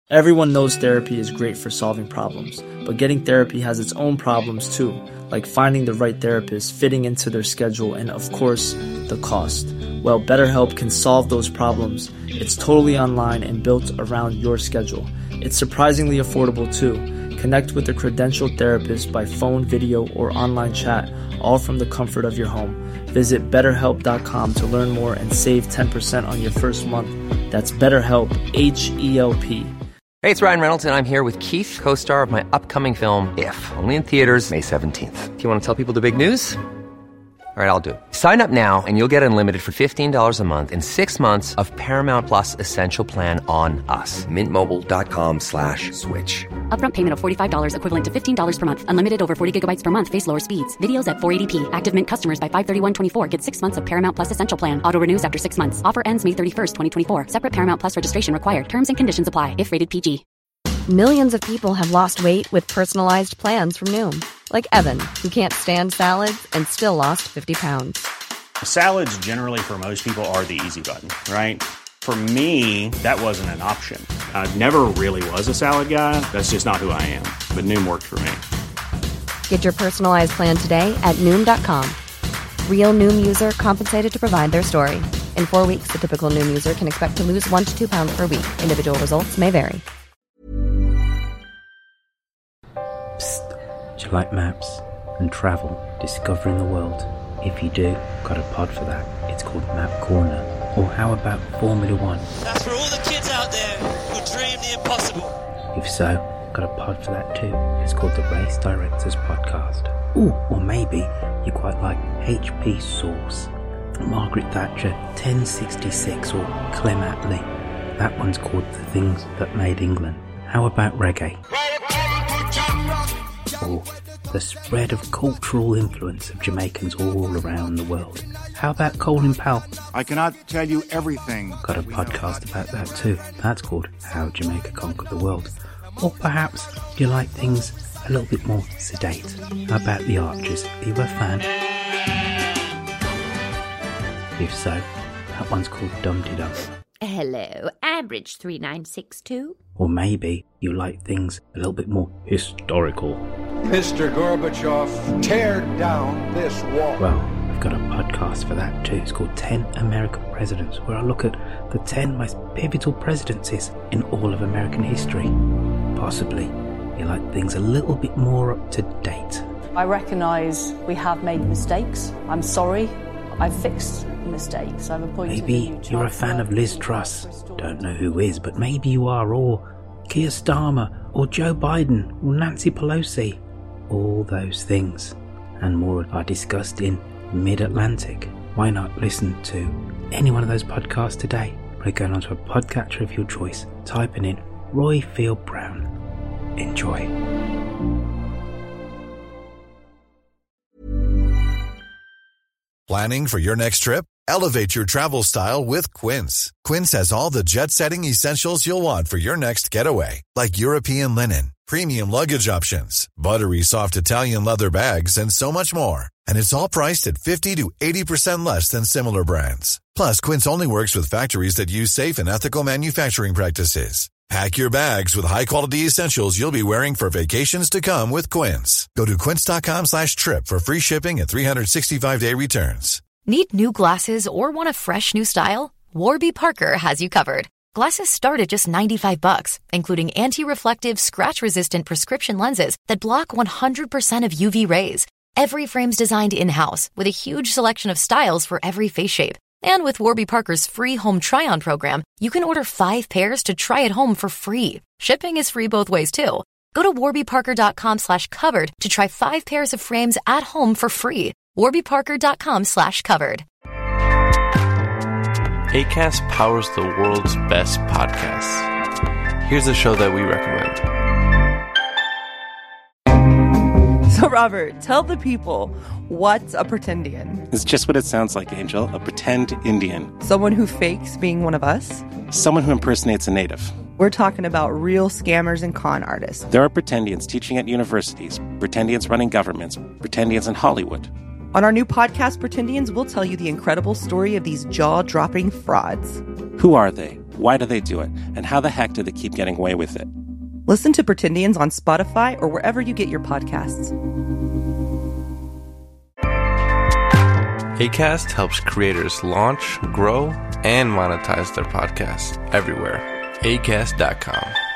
Everyone knows therapy is great for solving problems, but getting therapy has its own problems too, like finding the right therapist, fitting into their schedule, and of course, the cost. Well, BetterHelp can solve those problems. It's totally online and built around your schedule. It's surprisingly affordable too. Connect with a credentialed therapist by phone, video, or online chat, all from the comfort of your home. Visit BetterHelp.com to learn more and save 10% on your first month. That's BetterHelp, H-E-L-P. Hey, it's Ryan Reynolds, and I'm here with Keith, co-star of my upcoming film, If, only in theaters May 17th. Do you want to tell people the big news? All right, I'll do it. Sign up now and you'll get unlimited for $15 a month and 6 months of Paramount Plus Essential Plan on us. MintMobile.com/switch. Upfront payment of $45 equivalent to $15 per month. Unlimited over 40 gigabytes per month. Face lower speeds. Videos at 480p. Active Mint customers by 531.24 get 6 months of Paramount Plus Essential Plan. Auto renews after 6 months. Offer ends May 31st, 2024. Separate Paramount Plus registration required. Terms and conditions apply if rated PG. Millions of people have lost weight with personalized plans from Noom. Like Evan, who can't stand salads and still lost 50 pounds. Salads generally for most people are the easy button, right? For me, that wasn't an option. I never really was a salad guy. That's just not who I am. But Noom worked for me. Get your personalized plan today at Noom.com. Real Noom user compensated to provide their story. In 4 weeks, the typical Noom user can expect to lose 1 to 2 pounds per week. Individual results may vary. Psst. Do you like maps and travel, discovering the world? If you do, got a pod for that. It's called Map Corner. Or how about Formula One? That's for all the kids out there who dream the impossible. If so, got a pod for that too. It's called the Race Directors Podcast. Ooh, or maybe you quite like HP Source, Margaret Thatcher, 1066, or Clem Attlee. That one's called The Things That Made England. How about reggae? Or the spread of cultural influence of Jamaicans all around the world. How about Colin Powell? I cannot tell you everything. Got a podcast about that too. That's called How Jamaica Conquered the World. Or perhaps you like things a little bit more sedate. How about The Archers? Are you a fan? If so, that one's called Dum Dee Dum. Hello, Ambridge 3962. Or maybe you like things a little bit more historical. Mr. Gorbachev, tear down this wall. Well, I've got a podcast for that too. It's called 10 American Presidents, where I look at the 10 most pivotal presidencies in all of American history. Possibly you like things a little bit more up to date. I recognise we have made mistakes. I'm sorry. I've fixed mistakes. I've appointed. Maybe you're a fan of Liz Truss. Don't know who is, but maybe you are. Or Keir Starmer, or Joe Biden, or Nancy Pelosi. All those things and more are discussed in Mid-Atlantic. Why not listen to any one of those podcasts today by going onto a podcatcher of your choice, typing in Roy Field Brown. Enjoy. Planning for your next trip? Elevate your travel style with Quince. Quince has all the jet-setting essentials you'll want for your next getaway, like European linen, premium luggage options, buttery soft Italian leather bags, and so much more. And it's all priced at 50 to 80% less than similar brands. Plus, Quince only works with factories that use safe and ethical manufacturing practices. Pack your bags with high-quality essentials you'll be wearing for vacations to come with Quince. Go to quince.com/trip for free shipping and 365-day returns. Need new glasses or want a fresh new style? Warby Parker has you covered. Glasses start at just $95, including anti-reflective, scratch-resistant prescription lenses that block 100% of UV rays. Every frame's designed in-house with a huge selection of styles for every face shape. And with Warby Parker's free home try-on program, you can order 5 pairs to try at home for free. Shipping is free both ways, too. Go to warbyparker.com/covered to try 5 pairs of frames at home for free. warbyparker.com/covered. Acast powers the world's best podcasts. Here's a show that we recommend. So, Robert, tell the people, what's a pretendian? It's just what it sounds like, Angel. A pretend Indian. Someone who fakes being one of us? Someone who impersonates a native. We're talking about real scammers and con artists. There are pretendians teaching at universities, pretendians running governments, pretendians in Hollywood. On our new podcast, Pretendians, we'll tell you the incredible story of these jaw-dropping frauds. Who are they? Why do they do it? And how the heck do they keep getting away with it? Listen to Pretendians on Spotify or wherever you get your podcasts. Acast helps creators launch, grow, and monetize their podcasts everywhere. Acast.com.